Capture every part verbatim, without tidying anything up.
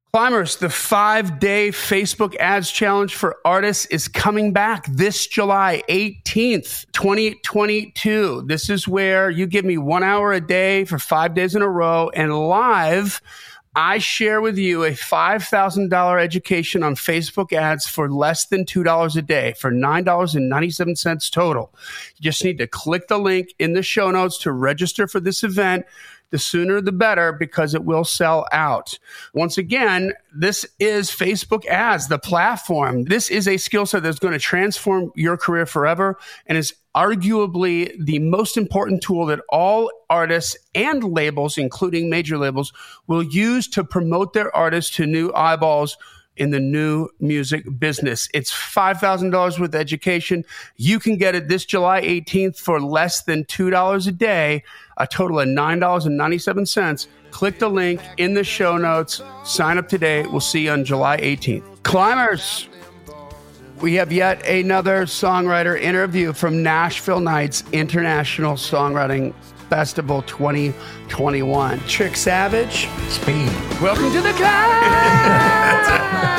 Climbers, the five-day Facebook Ads Challenge for artists is coming back this July eighteenth, twenty twenty-two. This is where you give me one hour a day for five days in a row, and live, I share with you a five thousand dollars education on Facebook ads for less than two dollars a day, for nine dollars and ninety-seven cents total. You just need to click the link in the show notes to register for this event. The sooner the better, because it will sell out. Once again, this is Facebook ads, the platform. This is a skill set that's going to transform your career forever and is arguably the most important tool that all artists and labels, including major labels, will use to promote their artists to new eyeballs in the new music business. It's five thousand dollars worth of education. You can get it this July eighteenth for less than two dollars a day, a total of nine dollars and ninety-seven cents. Click the link in the show notes. Sign up today. We'll see you on July eighteenth. Climbers, we have yet another songwriter interview from Nashville Nights International Songwriting Festival twenty twenty-one. Trick Savage. Speed. Welcome to the climb.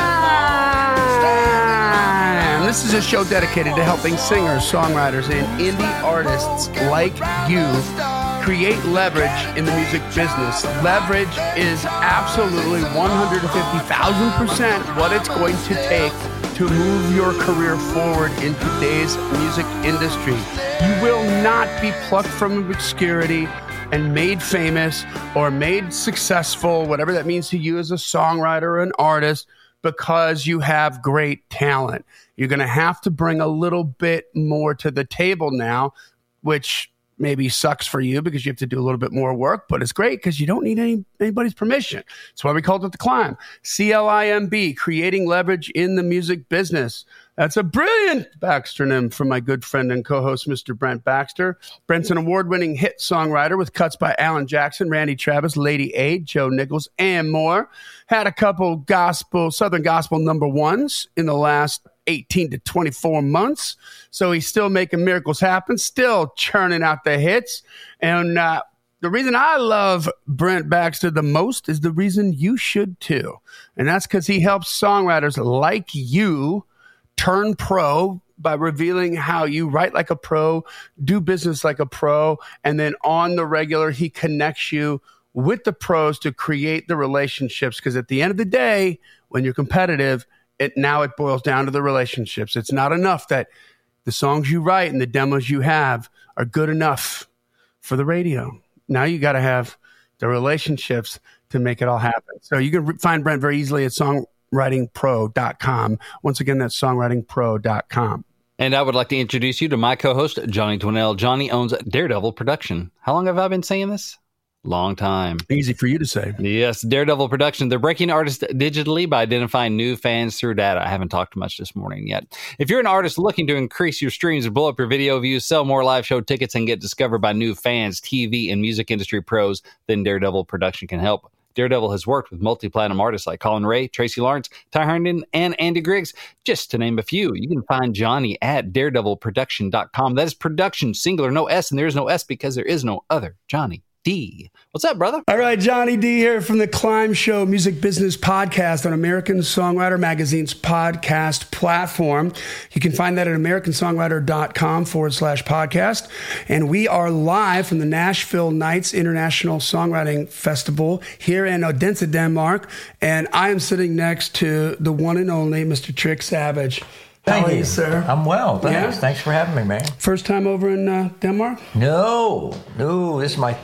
This is a show dedicated to helping singers, songwriters, and indie artists like you create leverage in the music business. Leverage is absolutely one hundred fifty thousand percent what it's going to take to move your career forward in today's music industry. You will not be plucked from obscurity and made famous or made successful, whatever that means to you as a songwriter or an artist, because you have great talent. You're going to have to bring a little bit more to the table now, which maybe sucks for you because you have to do a little bit more work, but it's great because you don't need any, anybody's permission. That's why we called it The Climb. C L I M B, creating leverage in the music business. That's a brilliant Baxternym from my good friend and co-host, Mister Brent Baxter. Brent's an award-winning hit songwriter with cuts by Alan Jackson, Randy Travis, Lady A, Joe Nichols, and more. Had a couple gospel, Southern gospel number ones in the last eighteen to twenty-four months. So he's still making miracles happen, still churning out the hits. And uh, the reason I love Brent Baxter the most is the reason you should too. And that's because he helps songwriters like you turn pro by revealing how you write like a pro, do business like a pro, and then on the regular, he connects you with the pros to create the relationships. Because at the end of the day, when you're competitive, it now it boils down to the relationships. It's not enough that the songs you write and the demos you have are good enough for the radio. Now you got to have the relationships to make it all happen. So you can find Brent very easily at songwriting pro dot com. Once again, that's songwriting pro dot com. And I would like to introduce you to my co-host, Johnny Dwinell. Johnny owns Daredevil Production. How long have I been saying this? Long time. Easy for you to say. Yes, Daredevil Production. They're breaking artists digitally by identifying new fans through data. I haven't talked much this morning yet. If you're an artist looking to increase your streams, blow up your video views, sell more live show tickets, and get discovered by new fans, T V, and music industry pros, then Daredevil Production can help. Daredevil has worked with multi-platinum artists like Colin Ray, Tracy Lawrence, Ty Herndon, and Andy Griggs, just to name a few. You can find Johnny at daredevil production dot com. That is production, singular, no S, and there is no S because there is no other Johnny D. What's up, brother? All right, Johnny D here from the Climb Show Music Business Podcast on American Songwriter Magazine's podcast platform. You can find that at american songwriter dot com forward slash podcast. And we are live from the Nashville Nights International Songwriting Festival here in Odense, Denmark. And I am sitting next to the one and only Mister Trick Savage. Thank How are you. you, sir? I'm well, thanks. Yeah? Thanks for having me, man. First time over in uh, Denmark? No, no, this is my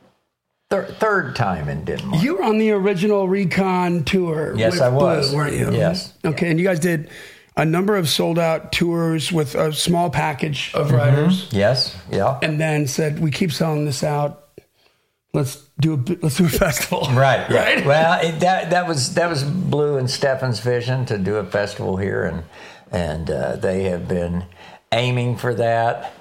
thir- third time in Denmark. You were on the original Recon tour. Yes, with I was. Blue, weren't you? Yes. Okay, and you guys did a number of sold-out tours with a small package of writers. Mm-hmm. Yes, yeah. And then said, we keep selling this out. Let's do a let's do a festival. Right, yeah. Right? Well, it, that that was that was Blue and Stefan's vision to do a festival here, and and uh, they have been aiming for that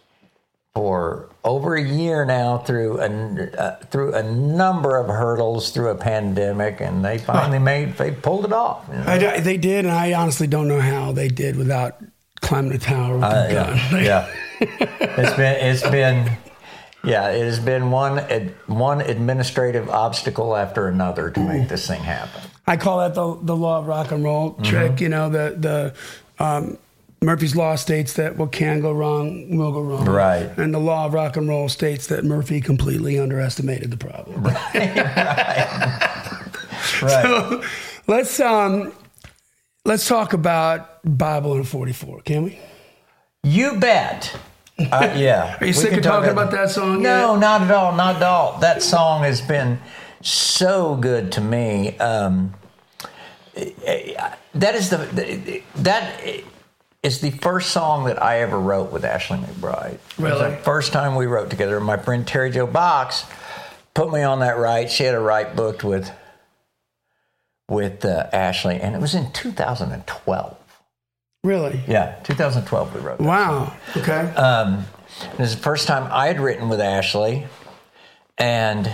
for over a year now through a uh, through a number of hurdles, through a pandemic, and they finally made they pulled it off. You know? I, they did, and I honestly don't know how they did without climbing a tower with Uh, a gun. yeah, yeah. it's been it's been. Yeah, it has been one ad, one administrative obstacle after another to make this thing happen. I call that the the law of rock and roll trick. Mm-hmm. You know, the the um, Murphy's Law states that what can go wrong will go wrong. Right. And the law of rock and roll states that Murphy completely underestimated the problem. Right. right. right. So let's um let's talk about Bible in forty-four, can we? You bet. Uh, yeah. Are you sick of talking about, about that song? No, yet? not at all. Not at all. That song has been so good to me. Um, that is the that is the first song that I ever wrote with Ashley McBryde. Really? It was the first time we wrote together. My friend Terry Jo Box put me on that write. She had a write booked with with uh, Ashley, and it was in two thousand twelve. Really? Yeah, two thousand twelve we wrote that Wow. song. Okay. Um, it was the first time I had written with Ashley, and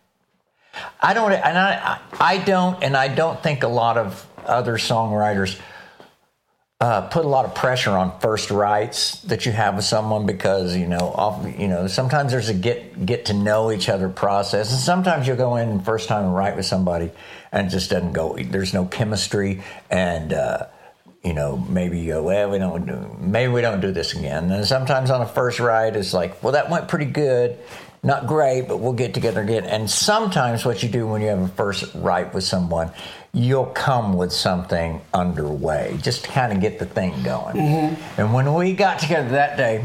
I don't, and I, I don't, and I don't think a lot of other songwriters uh, put a lot of pressure on first writes that you have with someone because you know, off, you know, sometimes there's a get get to know each other process, and sometimes you'll go in first time and write with somebody, and it just doesn't go. There's no chemistry, and uh, you know, maybe you go, well, we don't do, maybe we don't do this again. And sometimes on a first write, it's like, well, that went pretty good. Not great, but we'll get together again. And sometimes what you do when you have a first write with someone, you'll come with something underway, just to kind of get the thing going. Mm-hmm. And when we got together that day,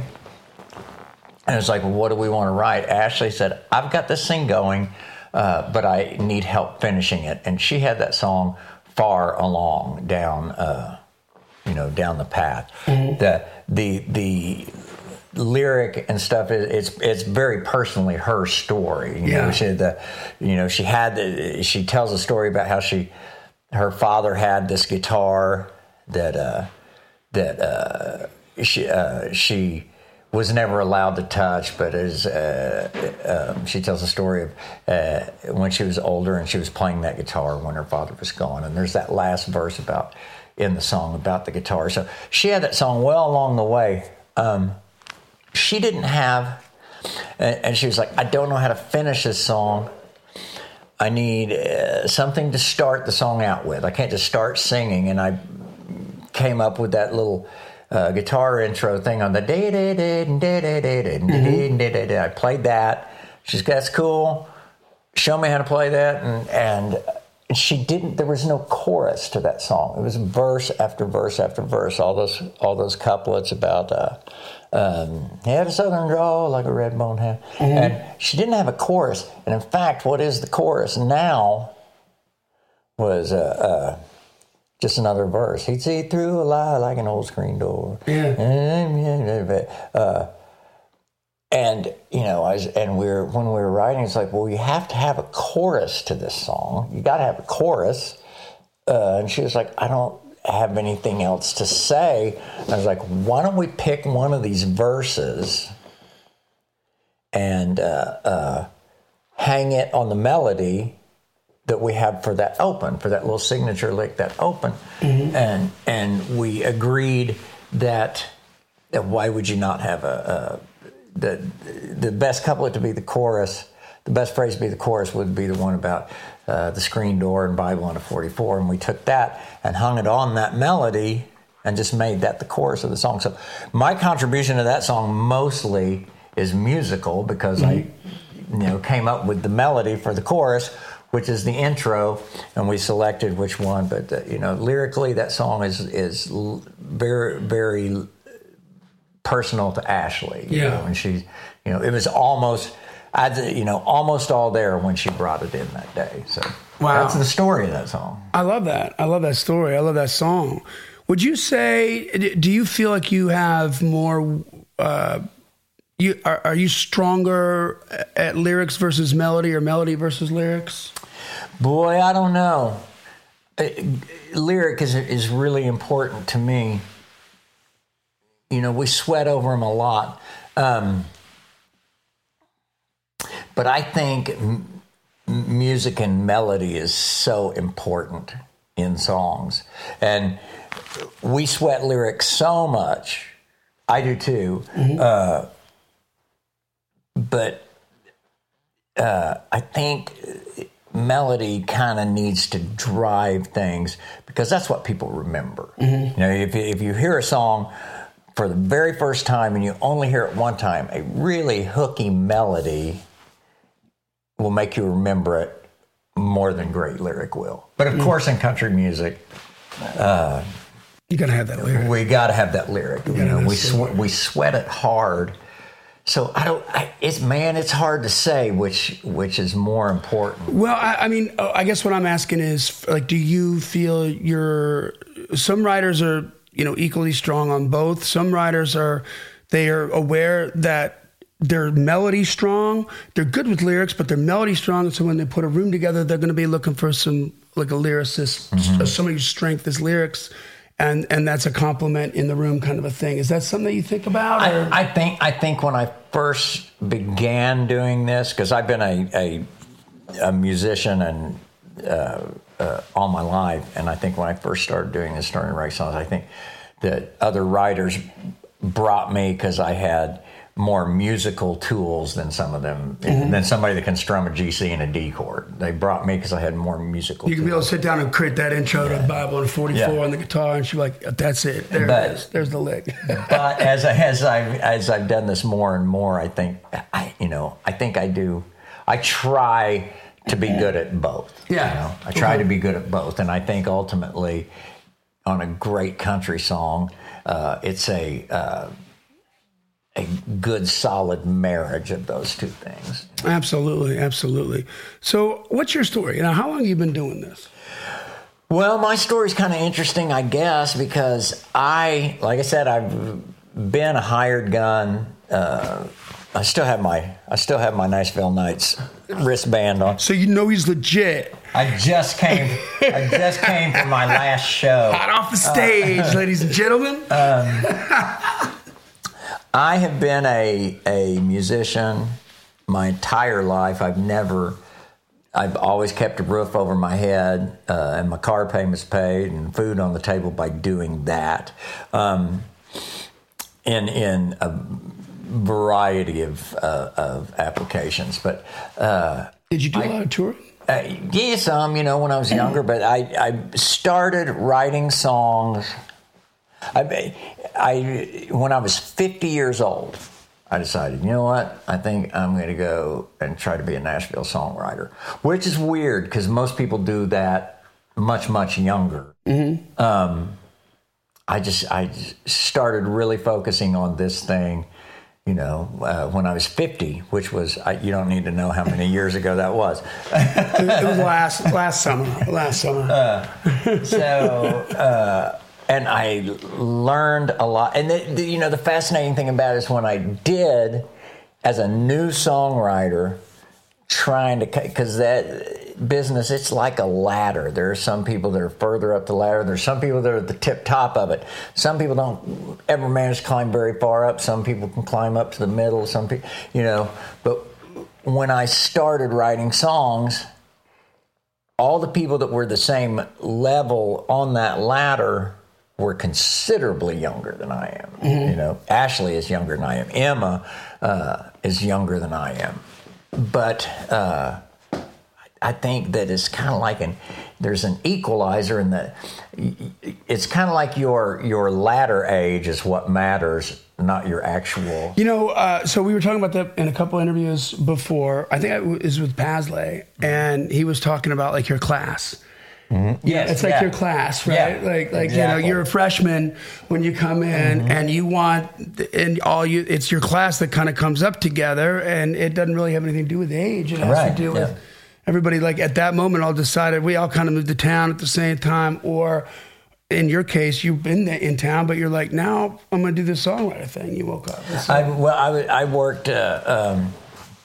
and it's like, well, what do we want to write? Ashley said, I've got this thing going, uh, but I need help finishing it. And she had that song far along down, uh, you know, down the path. Mm-hmm. The the the lyric and stuff is it's it's very personally her story. You yeah. know, she had the, you know, she had the, she tells a story about how she, her father had this guitar that uh, that uh, she uh, she was never allowed to touch, but as uh, um, she tells a story of uh, when she was older and she was playing that guitar when her father was gone. And there's that last verse about in the song about the guitar. So she had that song well along the way. Um, she didn't have, and she was like, I don't know how to finish this song. I need uh, something to start the song out with. I can't just start singing. And I came up with that little uh, guitar intro thing on the day day day day day day day day day. I played that. She's like, that's cool. Show me how to play that. And and she didn't. There was no chorus to that song. It was verse after verse after verse. All those all those couplets about. Uh, Um, he had a southern drawl like a red bone hat. Mm-hmm. And she didn't have a chorus. And in fact, what is the chorus now was uh, uh, just another verse. He'd see through a lie like an old screen door. Yeah. Uh, and, you know, I was, and we were, when we were writing, it's like, well, you have to have a chorus to this song. You got to have a chorus. Uh, and she was like, I don't have anything else to say. I was like, why don't we pick one of these verses and uh, uh, hang it on the melody that we have for that open, for that little signature lick, that open. Mm-hmm. And and we agreed that, that why would you not have a, a the the best couplet to be the chorus, the best phrase to be the chorus would be the one about uh, the screen door and Bible in a forty-four. And we took that and hung it on that melody and just made that the chorus of the song. So my contribution to that song mostly is musical because mm-hmm. I, you know, came up with the melody for the chorus, which is the intro, and we selected which one. But uh, you know, lyrically, that song is is very very personal to Ashley. You yeah, know, and she, you know, it was almost. I, you know, almost all there when she brought it in that day. So wow. That's the story of that song. I love that. I love that story. I love that song. Would you say, do you feel like you have more, uh, you are, are you stronger at lyrics versus melody or melody versus lyrics? Boy, I don't know. Lyric is is really important to me. You know, we sweat over them a lot. Um But I think m- music and melody is so important in songs. And we sweat lyrics so much. I do too. Mm-hmm. Uh, but uh, I think melody kind of needs to drive things because that's what people remember. Mm-hmm. You know, if if you hear a song for the very first time and you only hear it one time, a really hooky melody will make you remember it more than great lyric will. But of mm. course, in country music, uh, you gotta have that lyric. We gotta have that lyric. You, you know, we sw- we sweat it hard. So I don't. I, it's man, it's hard to say which which is more important. Well, I, I mean, I guess what I'm asking is, like, do you feel you're? Some writers are, you know, equally strong on both. Some writers are, they are aware that their melody strong. They're good with lyrics, but their melody strong. So when they put a room together, they're going to be looking for some, like a lyricist, mm-hmm. somebody whose strength is lyrics, and and that's a compliment in the room, kind of a thing. Is that something that you think about? Or? I, I think I think when I first began doing this, because I've been a, a a musician and. Uh, uh, all my life, and I think when I first started doing this, starting to write songs, I think that other writers brought me because I had more musical tools than some of them, mm-hmm. than somebody that can strum a G C and a D chord. They brought me because I had more musical You can tools. be able to sit down and create that intro yeah. to the Bible in forty-four yeah. on the guitar, and she's like, that's it. There but, it is. There's the lick. But as, I, as, I've, as I've done this more and more, I think, I, you know, I think I do, I try to be good at both. Yeah. You know? I try to be good at both. And I think ultimately on a great country song, uh, it's a uh, a good, solid marriage of those two things. Absolutely, absolutely. So what's your story? Now, how long have you been doing this? Well, my story's kind of interesting, I guess, because I, like I said, I've been a hired gun. Uh, I still have my I still have my Nashville Nights wristband on. So you know he's legit. I just came I just came from my last show. Hot off the stage, uh, ladies and gentlemen. Um, I have been a a musician my entire life. I've never I've always kept a roof over my head uh, and my car payments paid and food on the table by doing that. Um, in in a variety of uh, of applications, but uh, did you do I, a lot of touring? Uh, yeah, some. You know, when I was younger, but I I started writing songs. I I when I was fifty years old, I decided, you know what? I think I'm going to go and try to be a Nashville songwriter, which is weird because most people do that much much younger. Mm-hmm. Um, I just I started really focusing on this thing. You know, uh, when I was fifty, which was, I, you don't need to know how many years ago that was. It was last last summer, last summer. Uh, so, uh, and I learned a lot. And, the, the, you know, the fascinating thing about it is when I did, as a new songwriter, trying to, because that business, it's like a ladder. There are some people that are further up the ladder. There's some people that are at the tip top of it. Some people don't ever manage to climb very far up. Some people can climb up to the middle. Some people, you know, but when I started writing songs, all the people that were the same level on that ladder were considerably younger than I am. Mm-hmm. You know, Ashley is younger than I am. Emma uh, is younger than I am. But uh, I think that it's kind of like an there's an equalizer in that it's kind of like your your latter age is what matters, not your actual. You know, uh, so we were talking about that in a couple interviews before. I think it was with Pasley, and he was talking about like your class. Mm-hmm. Yeah, it's like yeah. your class, right? Yeah, like, like exactly. You know, you're a freshman when you come in, mm-hmm. and you want, and all you, it's your class that kind of comes up together, and it doesn't really have anything to do with age. It has right. to do yeah. with everybody. Like at that moment, all decided we all kind of moved to town at the same time, or in your case, you've been in town, but you're like, now I'm going to do this songwriter thing. You woke up. I, well, I, I worked. Uh, um,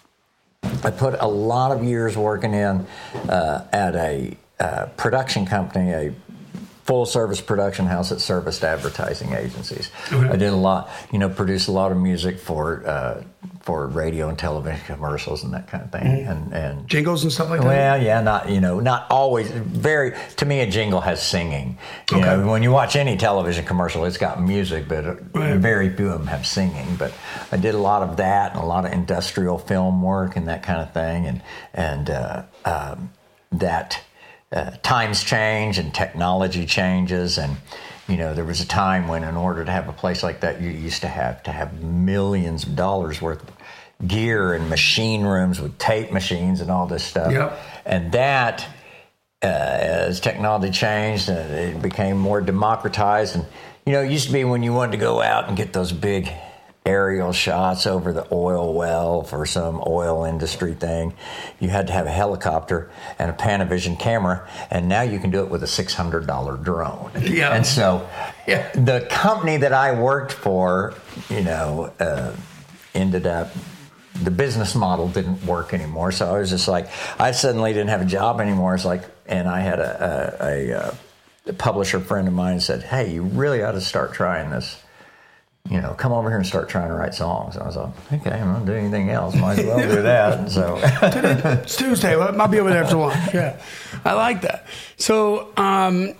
I put a lot of years working in uh, at a. Uh, production company, a full-service production house that serviced advertising agencies. Okay. I did a lot, you know, produced a lot of music for uh, for radio and television commercials and that kind of thing, mm-hmm. and and jingles and stuff like that. Well, yeah, not you know, not always. Very to me, a jingle has singing. You okay. know, when you watch any television commercial, it's got music, but right. very few of them have singing. But I did a lot of that and a lot of industrial film work and that kind of thing, and and uh, um, that uh, times change and technology changes and. You know, there was a time when in order to have a place like that, you used to have to have millions of dollars worth of gear and machine rooms with tape machines and all this stuff. Yep. And that, uh, as technology changed, uh, it became more democratized. And, you know, it used to be when you wanted to go out and get those big aerial shots over the oil well for some oil industry thing, you had to have a helicopter and a Panavision camera, and now you can do it with a six hundred dollars drone. Yeah. And so yeah. the company that I worked for, you know, uh, ended up, the business model didn't work anymore. So I was just like, I suddenly didn't have a job anymore. It's like, and I had a, a, a, a publisher friend of mine said, hey, you really ought to start trying this. You know, come over here and start trying to write songs. And I was like, okay, I'm not doing anything else. Might as well do that. And so it's Tuesday. Well, I'll be over there after lunch. Yeah, I like that. So, um,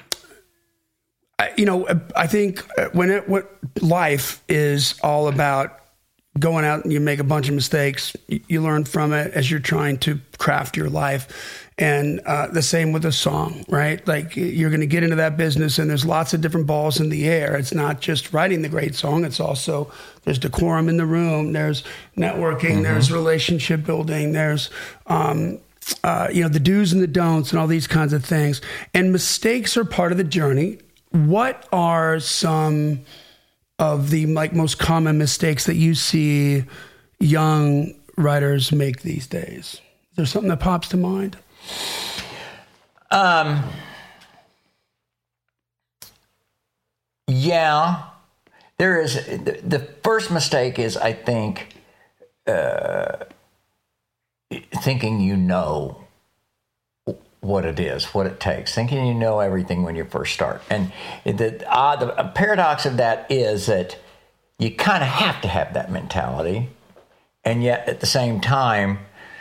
I, you know, I think when it what life is all about going out and you make a bunch of mistakes, you, you learn from it as you're trying to craft your life. And uh, the same with a song, right? Like you're going to get into that business and there's lots of different balls in the air. It's not just writing the great song. It's also, there's decorum in the room. There's networking. Mm-hmm. There's relationship building. There's, um, uh, you know, the do's and the don'ts and all these kinds of things. And mistakes are part of the journey. What are some of the like most common mistakes that you see young writers make these days? Is there something that pops to mind? Um, yeah, there is. The, the first mistake is, I think, uh, thinking you know what it is, what it takes, thinking you know everything when you first start. And the, uh, the paradox of that is that you kind of have to have that mentality. And yet at the same time,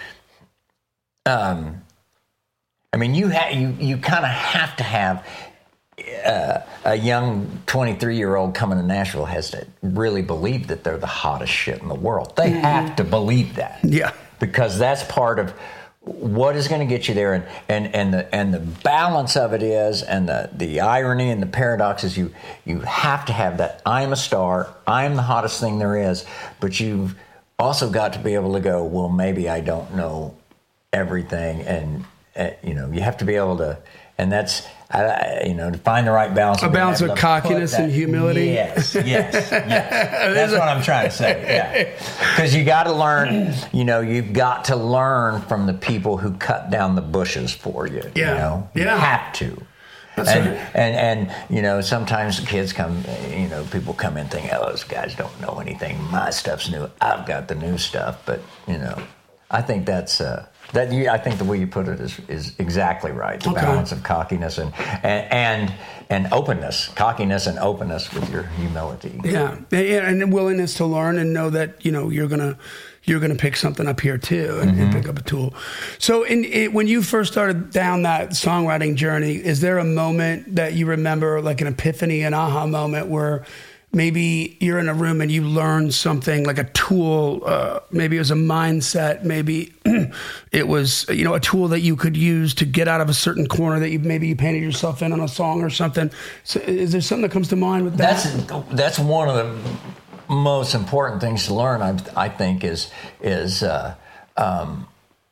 um, I mean, you ha- you you kind of have to have uh, a young twenty-three-year-old coming to Nashville has to really believe that they're the hottest shit in the world. They mm-hmm. have to believe that, yeah, because that's part of what is going to get you there. And and and the and the balance of it is, and the the irony and the paradox is, you you have to have that. I'm a star. I'm the hottest thing there is. But you've also got to be able to go, well, maybe I don't know everything, and Uh, you know, you have to be able to, and that's, uh, you know, to find the right balance. A balance of cockiness and humility. Yes, yes, yes. That's what I'm trying to say, yeah. Because you got to learn, you know, you've got to learn from the people who cut down the bushes for you. Yeah. You know, you yeah. have to. That's and, right. and, and, you know, sometimes kids come, you know, people come in thinking, oh, those guys don't know anything. My stuff's new. I've got the new stuff. But, you know, I think that's, uh, That you, I think the way you put it is is exactly right. The okay. balance of cockiness and, and and and openness, cockiness and openness with your humility. Yeah, and willingness to learn and know that you know you're gonna you're gonna pick something up here too and, mm-hmm. and pick up a tool. So, in it, when you first started down that songwriting journey, is there a moment that you remember, like an epiphany, an aha moment, where maybe you're in a room and you learn something, like a tool, uh, maybe it was a mindset, maybe it was, you know, a tool that you could use to get out of a certain corner that you maybe you painted yourself in on a song or something. So is there something that comes to mind with that? That's that's one of the most important things to learn, I, I think, is is uh, um,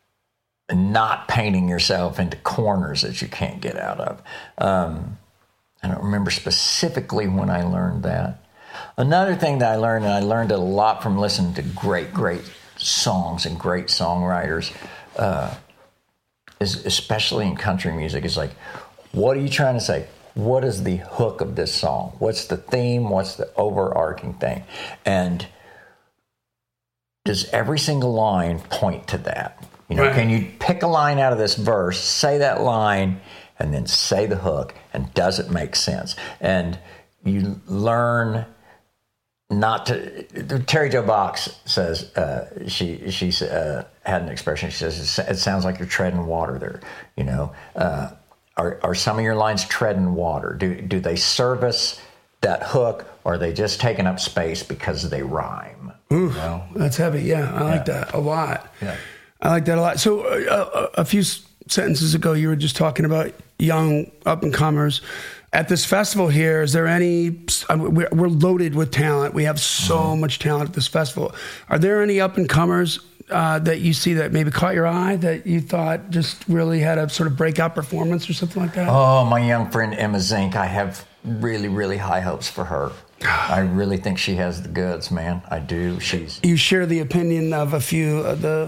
not painting yourself into corners that you can't get out of. Um, I don't remember specifically when I learned that. Another thing that I learned, and I learned it a lot from listening to great, great songs and great songwriters, uh, is especially in country music, is like, what are you trying to say? What is the hook of this song? What's the theme? What's the overarching thing? And does every single line point to that? You know, right. Can you pick a line out of this verse, say that line, and then say the hook, and does it make sense? And you learn not to. Terry Jo Box says uh, she she uh, had an expression. She says it sounds like you're treading water there. You know, uh, are are some of your lines treading water? Do do they service that hook, or are they just taking up space because they rhyme? Ooh, you know? That's heavy. Yeah, I like Yeah. that a lot. Yeah. I like that a lot. So uh, a few sentences ago, you were just talking about young up-and-comers. At this festival here, is there any, we're loaded with talent. We have so mm-hmm. much talent at this festival. Are there any up-and-comers uh, that you see that maybe caught your eye that you thought just really had a sort of breakout performance or something like that? Oh, my young friend Emma Zink. I have really, really high hopes for her. I really think she has the goods, man. I do. She's. You share the opinion of a few of the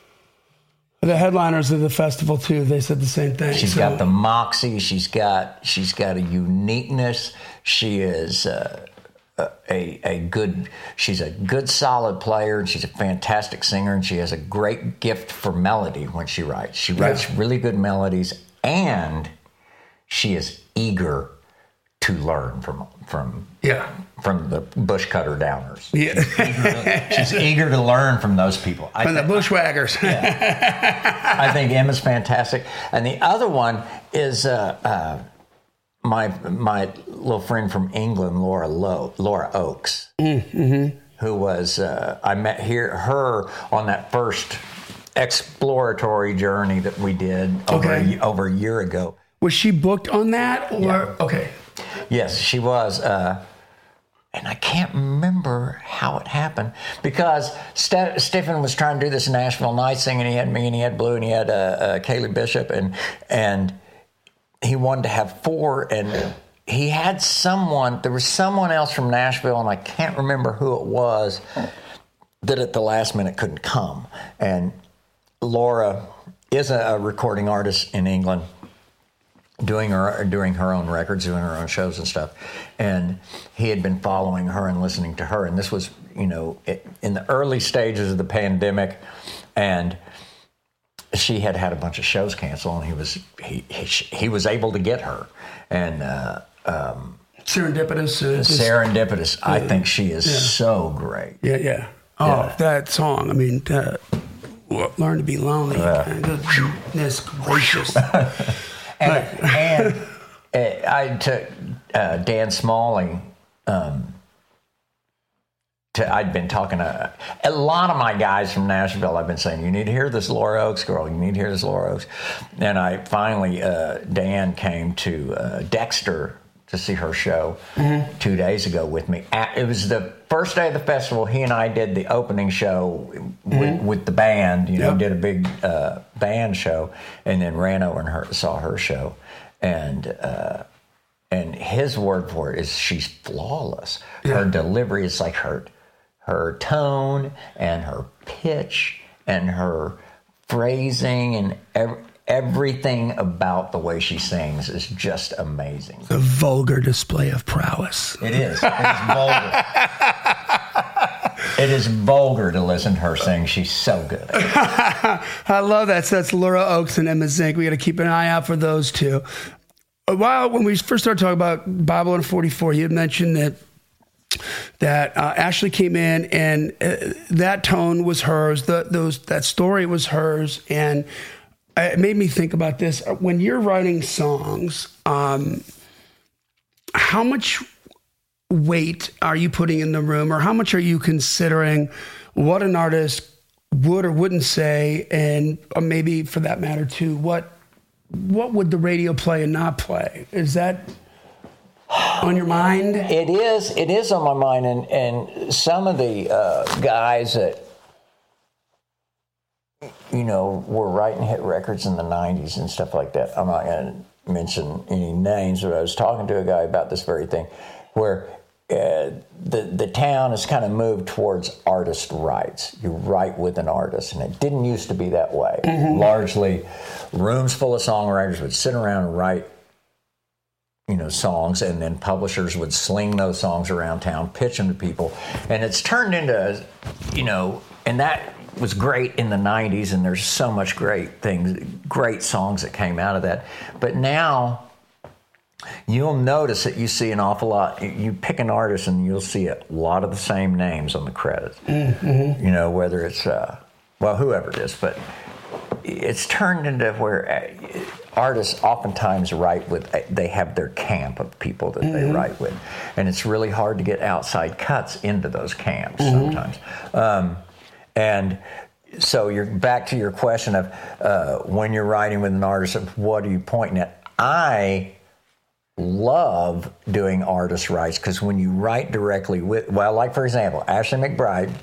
the headliners of the festival too. They said the same thing. She's so. got the moxie. She's got she's got a uniqueness. She is uh, a a good. She's a good, solid player, and she's a fantastic singer. And she has a great gift for melody when she writes. She writes yeah. really good melodies, and she is eager to learn from from yeah from the bush cutter downers. Yeah, she's eager to, she's eager to learn from those people. I from th- the bushwhackers. Yeah. I think Emma's fantastic, and the other one is uh, uh, my my little friend from England, Laura Lowe, Laura Oakes, mm-hmm. who was uh, I met here her on that first exploratory journey that we did over okay. a, over a year ago. Was she booked on that, or yeah. okay? Yes, she was. Uh, and I can't remember how it happened because Ste- Stephen was trying to do this Nashville Nights thing, and he had me, and he had Blue, and he had uh, uh, Kaylee Bishop, and and he wanted to have four, and he had someone, there was someone else from Nashville, and I can't remember who it was, that at the last minute couldn't come. And Laura is a, a recording artist in England, doing her doing her own records, doing her own shows and stuff. And he had been following her and listening to her. And this was, you know, in the early stages of the pandemic, and she had had a bunch of shows canceled, and he was he he, he was able to get her. And uh, um, serendipitous. Uh, just, serendipitous. Uh, I think she is yeah. so great. Yeah, yeah. Oh, yeah. That song. I mean, uh, Learn to Be Lonely. Uh, Goodness gracious. And, and uh, I took uh, Dan Smalley. Um, to, I'd been talking to a lot of my guys from Nashville. I've been saying, you need to hear this Laura Oakes girl. You need to hear this Laura Oakes. And I finally, uh, Dan came to uh, Dexter to see her show mm-hmm. two days ago with me. It was the first day of the festival. He and I did the opening show with, mm-hmm. with the band. You know, yep. did a big uh, band show, and then ran over and her, saw her show. And uh, and his word for it is she's flawless. Yeah. Her delivery is like her her tone and her pitch and her phrasing and every. Everything about the way she sings is just amazing. The vulgar display of prowess. It is. It is vulgar. It is vulgar to listen to her sing. She's so good. I love that. So that's Laura Oakes and Emma Zink. We got to keep an eye out for those two. A while when we first started talking about Babylon forty-four, you had mentioned that that uh, Ashley came in, and uh, that tone was hers. The, those that story was hers, and it made me think about this. When you're writing songs, um, how much weight are you putting in the room, or how much are you considering what an artist would or wouldn't say, and or maybe for that matter too, what what would the radio play and not play? Is that on your mind? It is. It is on my mind, and and some of the uh, guys that, you know, were writing hit records in the nineties and stuff like that. I'm not going to mention any names, but I was talking to a guy about this very thing, where uh, the the town has kind of moved towards artist rights. You write with an artist, and it didn't used to be that way. Mm-hmm. Largely, rooms full of songwriters would sit around and write, you know, songs, and then publishers would sling those songs around town, pitch them to people, and it's turned into, you know, and that was great in the nineties, and there's so much great things, great songs that came out of that. But now you'll notice that you see an awful lot. You pick an artist and you'll see a lot of the same names on the credits. Mm-hmm. You know, whether it's, uh, well, whoever it is, but it's turned into where artists oftentimes write with, they have their camp of people that mm-hmm. they write with. And it's really hard to get outside cuts into those camps mm-hmm. sometimes. Um, and so you're back to your question of uh, when you're writing with an artist, of what are you pointing at? I love doing artist writes because when you write directly with, well, like for example, Ashley McBryde,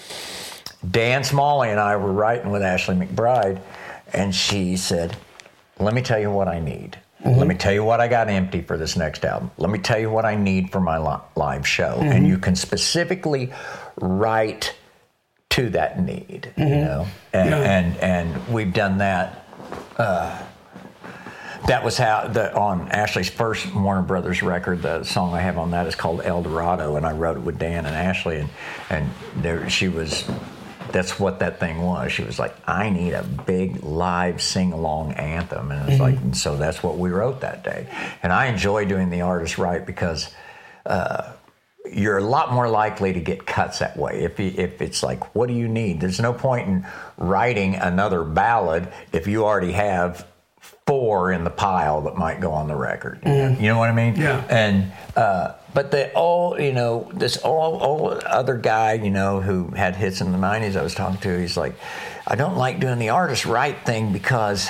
Dan Smalley and I were writing with Ashley McBryde, and she said, let me tell you what I need. Mm-hmm. Let me tell you what I got empty for this next album. Let me tell you what I need for my li- live show. Mm-hmm. And you can specifically write to that need, mm-hmm. you know, and, yeah. and and we've done that. Uh, that was how the on Ashley's first Warner Brothers record. The song I have on that is called El Dorado, and I wrote it with Dan and Ashley, and and there she was. That's what that thing was. She was like, I need a big live sing-along anthem. And it's mm-hmm. like, and so that's what we wrote that day. And I enjoy doing the artist right because uh, you're a lot more likely to get cuts that way. If you, if it's like, what do you need? There's no point in writing another ballad if you already have four in the pile that might go on the record. Mm-hmm. You know what I mean? Yeah. And uh, but the all you know this all old other guy you know who had hits in the nineties I was talking to, he's like, I don't like doing the artist right thing because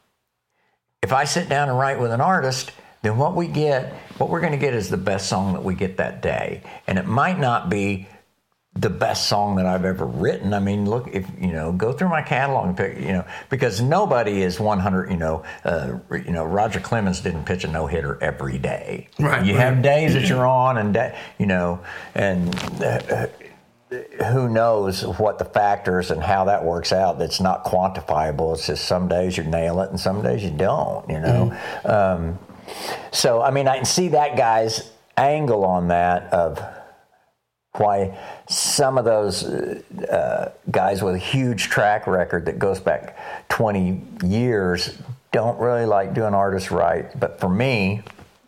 if I sit down and write with an artist, then what we get, what we're going to get is the best song that we get that day, and it might not be the best song that I've ever written. I mean, look, if you know, go through my catalog and pick, you know, because nobody is one hundred. You know, uh, you know, Roger Clemens didn't pitch a no hitter every day. Right. You right. have days that you're on, and da- you know, and uh, who knows what the factors and how that works out. That's not quantifiable. It's just some days you nail it, and some days you don't. You know, mm-hmm. um, so I mean, I can see that guy's angle on that of why some of those uh, guys with a huge track record that goes back twenty years don't really like doing artists right. But for me,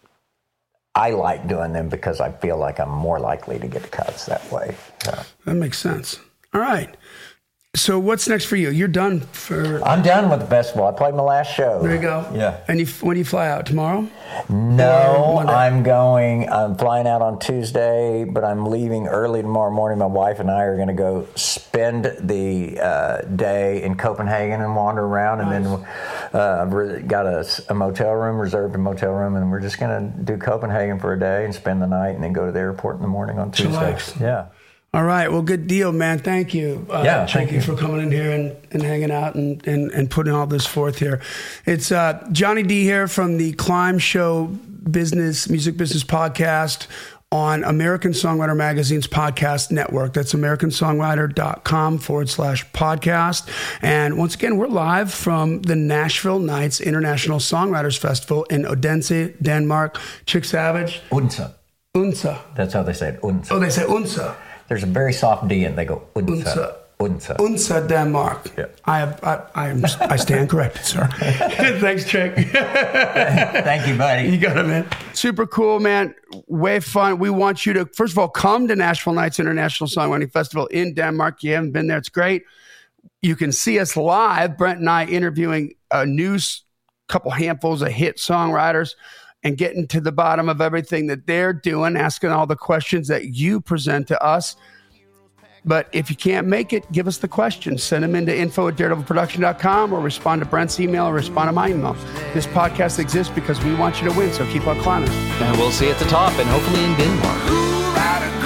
I like doing them because I feel like I'm more likely to get cuts that way. So. That makes sense. All right. So what's next for you? You're done for... I'm done with the festival. I played my last show. There you go. Yeah. And you, when do you fly out? Tomorrow? No, I'm going... I'm flying out on Tuesday, but I'm leaving early tomorrow morning. My wife and I are going to go spend the uh, day in Copenhagen and wander around. Nice. And then uh, I've re- got a, a motel room, reserved a motel room, and we're just going to do Copenhagen for a day and spend the night and then go to the airport in the morning on Tuesday. Chillax. Yeah. All right. Well, good deal, man. Thank you. Uh, yeah, thank, thank you you for coming in here and, and hanging out and, and, and putting all this forth here. It's uh, Johnny D here from the Climb Show Business, Music Business Podcast on American Songwriter Magazine's podcast network. That's americansongwriter.com forward slash podcast. And once again, we're live from the Nashville Nights International Songwriters Festival in Odense, Denmark. Chick Savage. Odense. Odense. That's how they say it. Odense. Oh, they say Odense. There's a very soft D, and they go Odense. Odense. Odense, Denmark. Yeah. I have. I, I am. I stand corrected, sir. Thanks, Chick. Thank you, buddy. You got it, man. Super cool, man. Way fun. We want you to first of all come to Nashville Nights International Songwriting Festival in Denmark. You haven't been there. It's great. You can see us live. Brent and I interviewing a new couple handfuls of hit songwriters and getting to the bottom of everything that they're doing, asking all the questions that you present to us. But if you can't make it, give us the questions. Send them into info at daredevil production dot com or respond to Brent's email or respond to my email. This podcast exists because we want you to win, so keep on climbing. And we'll see you at the top and hopefully in Denmark.